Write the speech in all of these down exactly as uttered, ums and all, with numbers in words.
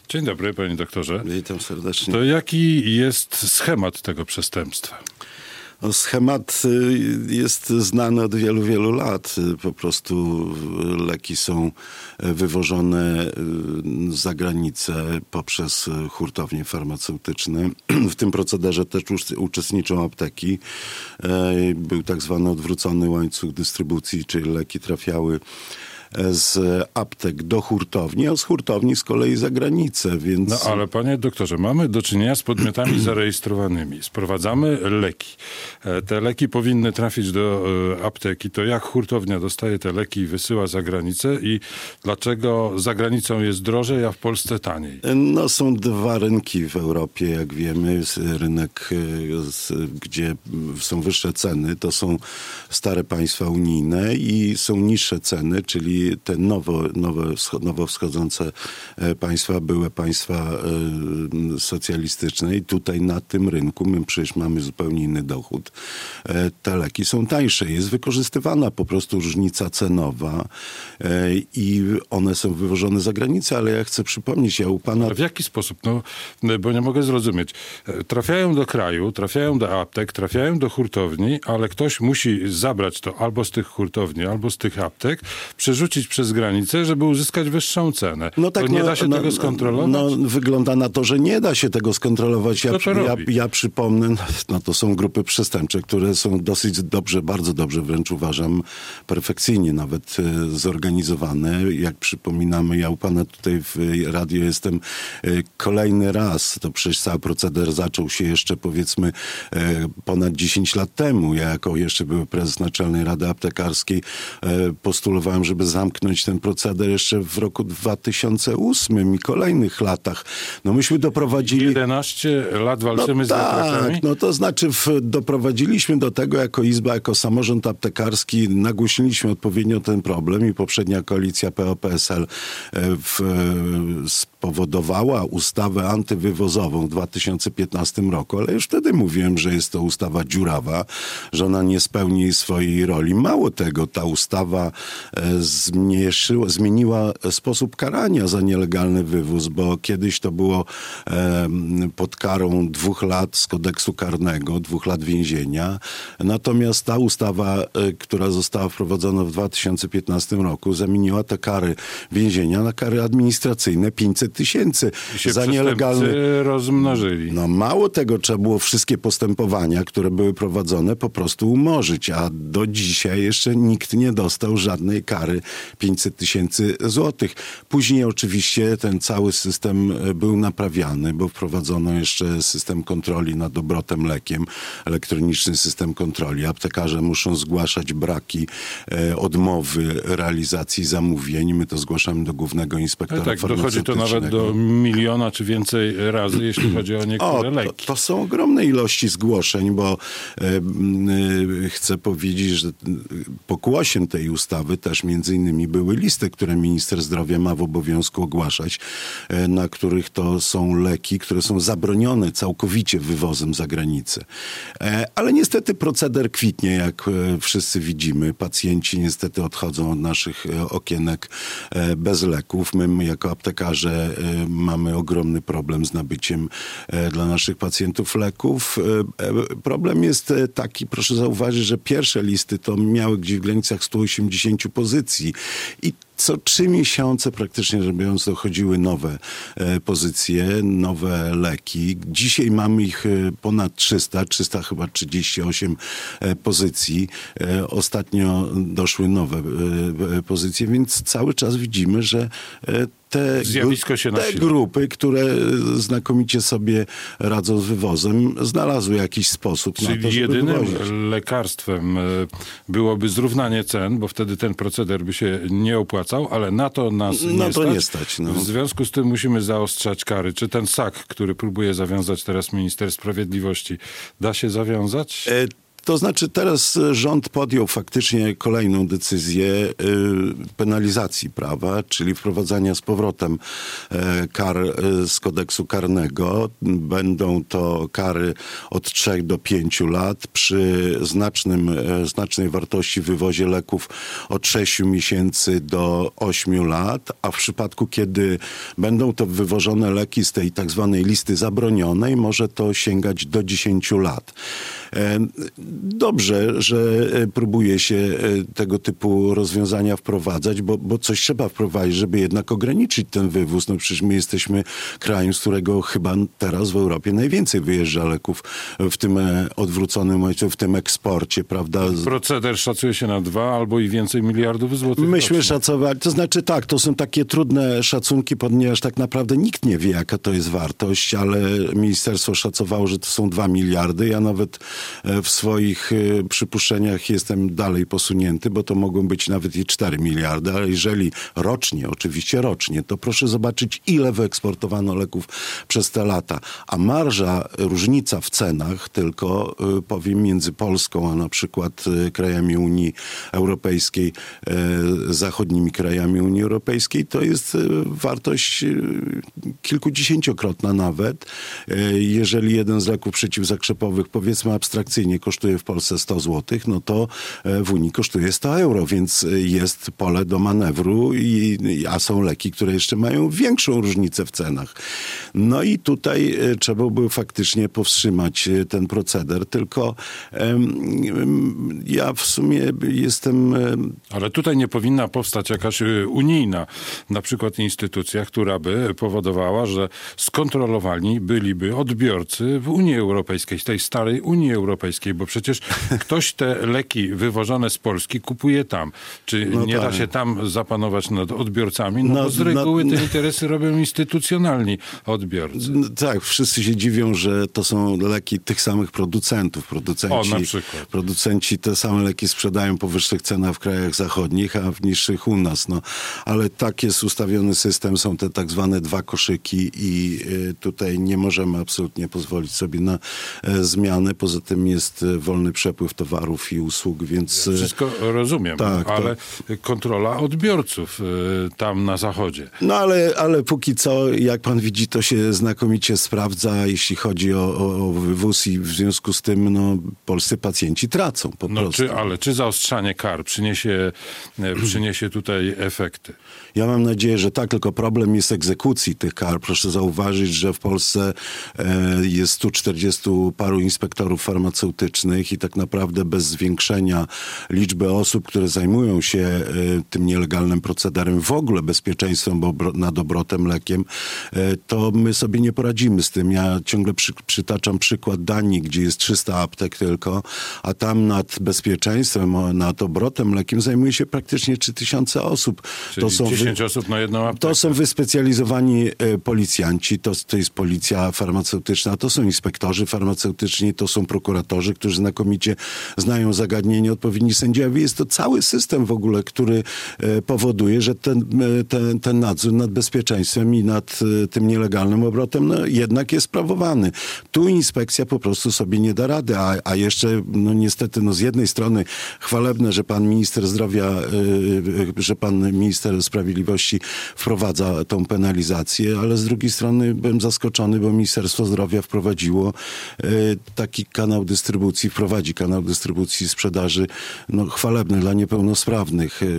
Dzień dobry, panie doktorze. Witam serdecznie. To jaki jest schemat tego przestępstwa? No, schemat jest znany od wielu, wielu lat. Po prostu leki są wywożone za granicę poprzez hurtownie farmaceutyczne. W tym procederze też uczestniczą apteki. Był tak zwany odwrócony łańcuch dystrybucji, czyli leki trafiały z aptek do hurtowni, a z hurtowni z kolei za granicę, więc... No ale panie doktorze, mamy do czynienia z podmiotami zarejestrowanymi. Sprowadzamy leki. Te leki powinny trafić do apteki. To jak hurtownia dostaje te leki i wysyła za granicę i dlaczego za granicą jest drożej, a w Polsce taniej? No są dwa rynki w Europie, jak wiemy. Rynek, gdzie są wyższe ceny, to są stare państwa unijne i są niższe ceny, czyli te nowo, nowe, nowo wschodzące państwa, były państwa socjalistyczne i tutaj na tym rynku my przecież mamy zupełnie inny dochód. Te leki są tańsze. Jest wykorzystywana po prostu różnica cenowa i one są wywożone za granicę, ale ja chcę przypomnieć, ja u pana... A w jaki sposób? No, bo nie mogę zrozumieć. Trafiają do kraju, trafiają do aptek, trafiają do hurtowni, ale ktoś musi zabrać to albo z tych hurtowni, albo z tych aptek, przerzucić przez granicę, żeby uzyskać wyższą cenę. No tak, to nie no, da się no, tego skontrolować? No, wygląda na to, że nie da się tego skontrolować. Ja, Kto to ja, robi? ja przypomnę, no to są grupy przestępcze, które są dosyć dobrze, bardzo dobrze, wręcz uważam, perfekcyjnie nawet e, zorganizowane. Jak przypominamy, ja u pana tutaj w radiu jestem e, kolejny raz, to przecież cały proceder zaczął się jeszcze powiedzmy e, ponad dziesięć lat temu. Ja jako jeszcze były prezes Naczelnej Rady Aptekarskiej e, postulowałem, żeby zamknąć ten proceder jeszcze w roku dwa tysiące ósmym i kolejnych latach. No myśmy doprowadzili... jedenaście lat walczymy no z tak, wiatrakami? no to znaczy w, doprowadziliśmy do tego jako Izba, jako samorząd aptekarski, nagłośniliśmy odpowiednio ten problem i poprzednia koalicja P O P S L w, spowodowała ustawę antywywozową w dwa tysiące piętnastym roku, ale już wtedy mówiłem, że jest to ustawa dziurawa, że ona nie spełni swojej roli. Mało tego, ta ustawa Zmniejszyła, zmieniła sposób karania za nielegalny wywóz, bo kiedyś to było e, pod karą dwóch lat z kodeksu karnego, dwóch lat więzienia. Natomiast ta ustawa, e, która została wprowadzona w dwa tysiące piętnastym roku, zamieniła te kary więzienia na kary administracyjne pięćset tysięcy za nielegalny... rozmnożyli. No mało tego, trzeba było wszystkie postępowania, które były prowadzone, po prostu umorzyć, a do dzisiaj jeszcze nikt nie dostał żadnej kary pięćset tysięcy złotych. Później oczywiście ten cały system był naprawiany, bo wprowadzono jeszcze system kontroli nad obrotem lekiem, elektroniczny system kontroli. Aptekarze muszą zgłaszać braki, e, odmowy realizacji zamówień. My to zgłaszamy do Głównego Inspektora tak, Farmaceutycznego. Dochodzi to nawet do miliona czy więcej razy, jeśli chodzi o niektóre o, leki. To, to są ogromne ilości zgłoszeń, bo e, e, chcę powiedzieć, że pokłosiem tej ustawy też między innymi były listy, które minister zdrowia ma w obowiązku ogłaszać, na których to są leki, które są zabronione całkowicie wywozem za granicę. Ale niestety proceder kwitnie, jak wszyscy widzimy. Pacjenci niestety odchodzą od naszych okienek bez leków. My jako aptekarze mamy ogromny problem z nabyciem dla naszych pacjentów leków. Problem jest taki, proszę zauważyć, że pierwsze listy to miały gdzieś w granicach stu osiemdziesięciu pozycji i co trzy miesiące praktycznie rzecz biorąc dochodziły nowe e, pozycje, nowe leki. Dzisiaj mamy ich e, ponad trzysta, trzysta chyba trzydzieści osiem e, pozycji. E, ostatnio doszły nowe e, pozycje, więc cały czas widzimy, że e, te, Zjawisko się te nasila. grupy, które znakomicie sobie radzą z wywozem, znalazły jakiś sposób Czyli na to, żeby jedynym wywozić. lekarstwem byłoby zrównanie cen, bo wtedy ten proceder by się nie opłacał, ale na to nas nie no to stać. nie stać. No. W związku z tym musimy zaostrzać kary. Czy ten sak, który próbuje zawiązać teraz minister sprawiedliwości, da się zawiązać? E, To znaczy teraz rząd podjął faktycznie kolejną decyzję y, penalizacji prawa, czyli wprowadzania z powrotem y, kar y, z kodeksu karnego. Będą to kary od trzech do pięciu lat przy znacznym, y, znacznej wartości wywozie leków od sześciu miesięcy do ośmiu lat, a w przypadku, kiedy będą to wywożone leki z tej tak zwanej listy zabronionej, może to sięgać do dziesięciu lat. Dobrze, że próbuje się tego typu rozwiązania wprowadzać, bo, bo coś trzeba wprowadzić, żeby jednak ograniczyć ten wywóz. No przecież my jesteśmy krajem, z którego chyba teraz w Europie najwięcej wyjeżdża leków w tym odwróconym, w tym eksporcie, prawda? Proceder szacuje się na dwa albo i więcej miliardów złotych. Myśmy szacowali, to znaczy tak, to są takie trudne szacunki, ponieważ tak naprawdę nikt nie wie, jaka to jest wartość, ale ministerstwo szacowało, że to są dwa miliardy. Ja nawet w swoich przypuszczeniach jestem dalej posunięty, bo to mogą być nawet i cztery miliardy, ale jeżeli rocznie, oczywiście rocznie, to proszę zobaczyć, ile wyeksportowano leków przez te lata. A marża, różnica w cenach tylko, powiem, między Polską, a na przykład krajami Unii Europejskiej, zachodnimi krajami Unii Europejskiej, to jest wartość kilkudziesięciokrotna nawet. Jeżeli jeden z leków przeciwzakrzepowych, powiedzmy abstrakcyjnie, kosztuje w Polsce sto złotych, no to w Unii kosztuje sto euro, więc jest pole do manewru, i, a są leki, które jeszcze mają większą różnicę w cenach. No i tutaj trzeba by faktycznie powstrzymać ten proceder, tylko um, ja w sumie jestem... Ale tutaj nie powinna powstać jakaś unijna, na przykład instytucja, która by powodowała, że skontrolowani byliby odbiorcy w Unii Europejskiej, z tej starej Unii Europejskiej, bo przecież ktoś te leki wywożone z Polski kupuje tam. Czy no nie tak. da się tam zapanować nad odbiorcami? No, no bo z reguły no, te interesy robią instytucjonalni odbiorcy. No, tak, wszyscy się dziwią, że to są leki tych samych producentów. Producenci, o, na przykład. Producenci te same leki sprzedają po wyższych cenach w krajach zachodnich, a w niższych u nas. No, ale tak jest ustawiony system, są te tak zwane dwa koszyki i y, tutaj nie możemy absolutnie pozwolić sobie na y, zmianę. Poza tym jest y, wolny przepływ towarów i usług, więc... Ja wszystko rozumiem, tak, ale to... kontrola odbiorców y, tam na zachodzie. No ale, ale póki co, jak pan widzi, to się znakomicie sprawdza, jeśli chodzi o, o, o wywóz i w związku z tym no, polscy pacjenci tracą po no, prostu. Czy, ale czy zaostrzanie kar przyniesie, przyniesie tutaj efekty? Ja mam nadzieję, że tak, tylko problem jest egzekucji tych kar. Proszę zauważyć, że w Polsce e, jest stu czterdziestu paru inspektorów farmaceutycznych i tak naprawdę bez zwiększenia liczby osób, które zajmują się e, tym nielegalnym procederem, w ogóle bezpieczeństwem bo, nad obrotem lekiem, e, to my sobie nie poradzimy z tym. Ja ciągle przy, przytaczam przykład Danii, gdzie jest trzysta aptek tylko, a tam nad bezpieczeństwem, nad obrotem lekiem zajmuje się praktycznie trzy tysiące osób. Czyli to są dziesięć osób na jedną aptekę. To są wyspecjalizowani e, policjanci, to, to jest policja farmaceutyczna, to są inspektorzy farmaceutyczni, to są prokuratorzy, którzy znakomicie znają zagadnienie, odpowiedni sędziowie. Jest to cały system w ogóle, który e, powoduje, że ten, e, ten, ten nadzór nad bezpieczeństwem i nad e, tym nielegalnym obrotem no, jednak jest sprawowany. Tu inspekcja po prostu sobie nie da rady, a, a jeszcze no niestety no, z jednej strony chwalebne, że pan minister zdrowia, e, e, że pan minister sprawiedliwości wprowadza tą penalizację, ale z drugiej strony byłem zaskoczony, bo Ministerstwo Zdrowia wprowadziło e, taki kanał dystrybucji, wprowadzi kanał dystrybucji sprzedaży no, chwalebny dla niepełnosprawnych. E,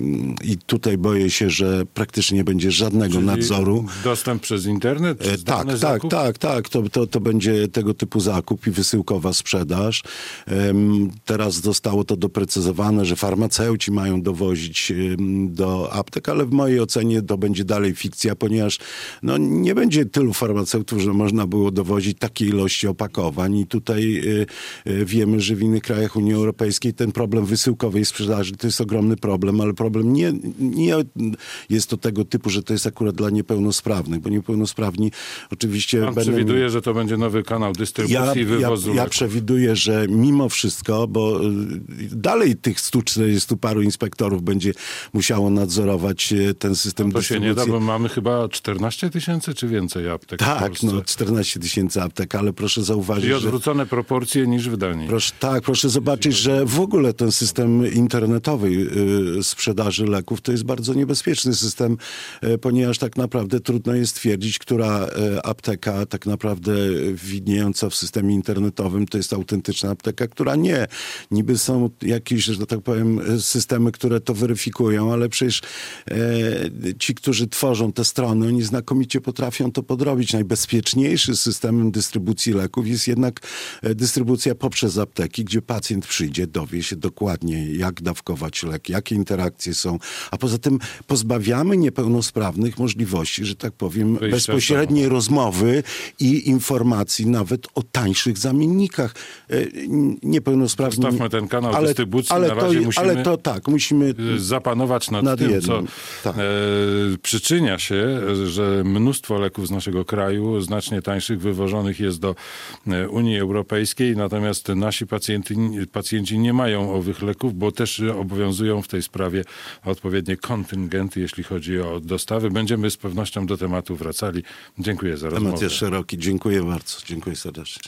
I tutaj boję się, że praktycznie nie będzie żadnego Czyli nadzoru. Dostęp przez internet? Czy E, tak, tak, zakup? tak, tak. To, to, to będzie tego typu zakup i wysyłkowa sprzedaż. E, teraz zostało to doprecyzowane, że farmaceuci mają dowozić e, do aptek, ale w mojej ocenie to będzie dalej fikcja, ponieważ no, nie będzie tylu farmaceutów, że można było dowozić takiej ilości opakowań i tutaj y, y, wiemy, że w innych krajach Unii Europejskiej ten problem wysyłkowej sprzedaży to jest ogromny problem, ale problem nie, nie jest to tego typu, że to jest akurat dla niepełnosprawnych, bo niepełnosprawni oczywiście Pan będą... przewiduje, że to będzie nowy kanał dystrybucji ja, i wywozu. Ja, ja przewiduję, że mimo wszystko, bo y, dalej tych stu czterdziestu paru inspektorów będzie musiało nadzorować ten system no to dystrybucji. się nie da, bo mamy chyba czternaście tysięcy czy więcej aptek. Tak, no czternaście tysięcy aptek, ale proszę zauważyć, I odwrócone że... proporcje niż w Danii. Proszę, tak, proszę zobaczyć, że w ogóle ten system internetowej y, sprzedaży leków to jest bardzo niebezpieczny system, y, ponieważ tak naprawdę trudno jest stwierdzić, która y, apteka tak naprawdę widniejąca w systemie internetowym to jest autentyczna apteka, która nie. Niby są jakieś, że tak powiem, systemy, które to weryfikują, ale przecież y, ci, którzy tworzą te strony, oni znakomicie potrafią to podrobić. Najbezpieczniejszy systemem dystrybucji leków jest jednak dystrybucja poprzez apteki, gdzie pacjent przyjdzie, dowie się dokładnie, jak dawkować lek, jakie interakcje są, a poza tym pozbawiamy niepełnosprawnych możliwości, że tak powiem, Wyjścia bezpośredniej rozmowy i informacji nawet o tańszych zamiennikach. Niepełnosprawni... Zostawmy ten kanał ale, dystrybucji, ale na razie to, musimy ale to tak, musimy zapanować nad, nad tym, jednym. co Tak. e, przyczynia się, że mnóstwo leków z naszego kraju, znacznie tańszych, wywożonych jest do Unii Europejskiej, natomiast nasi pacjenci, pacjenci nie mają owych leków, bo też obowiązują w tej sprawie odpowiednie kontyngenty, jeśli chodzi o dostawy. Będziemy z pewnością do tematu wracali. Dziękuję za rozmowę. Temat jest szeroki. Dziękuję bardzo. Dziękuję serdecznie.